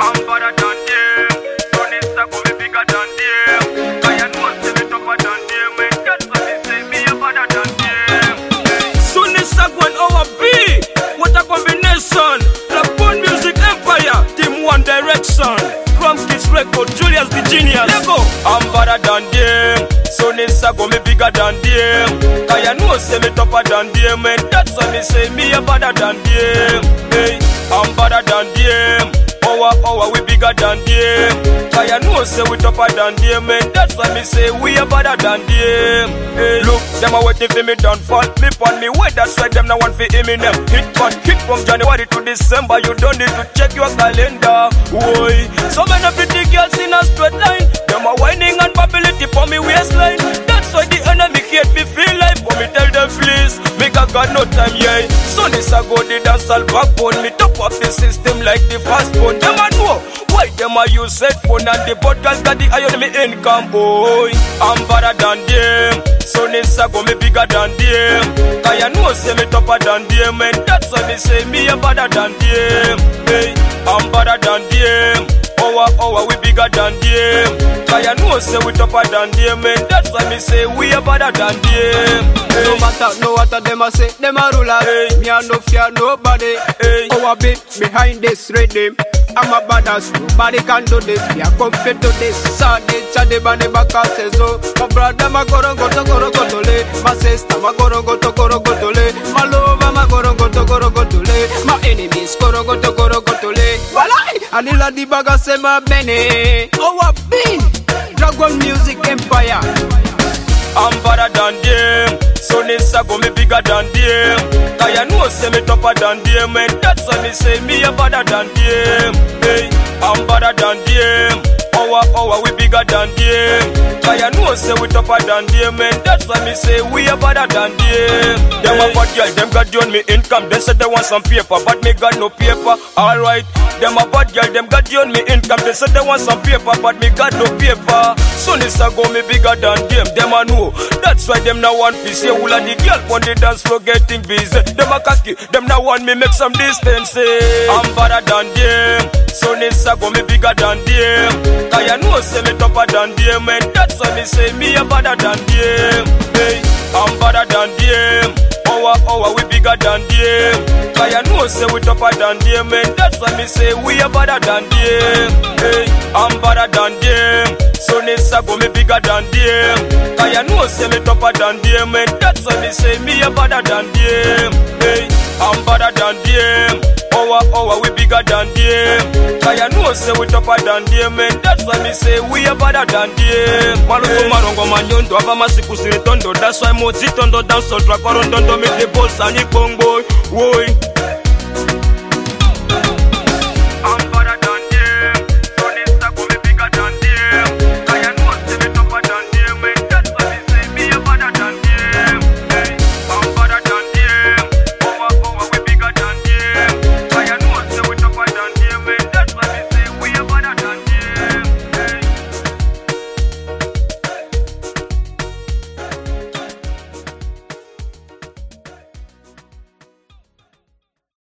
I'm better than them. Don't stop me bigger than them. I know say me tougher than them. And that's why me say me a better than them. Soon is Sagwan OB. What a combination. The Bone Music Empire. Team One Direction. Crumbs Kids Record. Julius the Genius. Lego. I'm better than them. Soon is Sagwan me bigger than them. I know say me tougher than them. And that's why me say me a better than them. Hey, I'm better than them. Our we bigger than them. I know say we tougher than them. And that's why me say we are better than them. Hey, look, them are waiting for me downfall. Me pon me way, that's why them no want for Eminem. Hit from January to December. You don't need to check your calendar. Why? So many pretty girls in a straight line. Them are whining and babbling for me waistline. That's why the enemy hate me feel like. But me tell them please, make a got no time, yeah. So this I go the dance all backbone. Me top up the system like the fast phone. Them a know why them a use headphone and the podcast got the iron me income, boy. I'm better than them. So this I go me bigger than them. I know say me tougher than them. And that's why me say me a better than them. Hey, I'm better than them. Our we bigger than them. I know say we tougher than them. And that's why me say we are better than them. Hey. No matter no what them a say, them a ruler. Hey. Me a no fear nobody. Hey. Our bit behind this rhythm. I'm a badass, nobody can do this. We are confident to this. Sadi chadi bani baka sezo. My brother ma goro gotole. My sister ma goro gotole. My lover ma goro gotole. My enemies goro gotole. Walai, anila di baga se ma bene. Our big Dragon Music Empire. I'm better than them. So this I go me bigger than them. I know say me tougher than them. And that's why me say me a better than them. Hey, I'm better than them. Our we bigger than them. I know say we tougher than them. And that's why me say we a better than them. Them a bad girl, them got on me income. They said they want some paper, but me got no paper. Alright, them a bad girl, them got on me income. They said they want some paper, but me got no paper. So this I go me bigger than them. Them a know. That's why them now want to say all of the girl on the dance floor getting busy. Them a cocky, them now want me make some distance. I'm better than them. So this I go me bigger than them. I know say me tougher than them. And that's why me say me a better than them. Hey, I'm better than them. Our we bigger than them. I know say we tougher than them. And that's why me say we a better than them. Hey, I'm better than them. So this I go me bigger than them. I know say me tougher than them. And that's why me say me a better than them. Hey, I'm better than them. Our we bigger than them. I know say we tougher than them. And that's why me say we a better than them. Maluso marongo manyondo ava masiku siritondo. That's why mo zitondo dance so drag around me the balls and the bongo. Woi.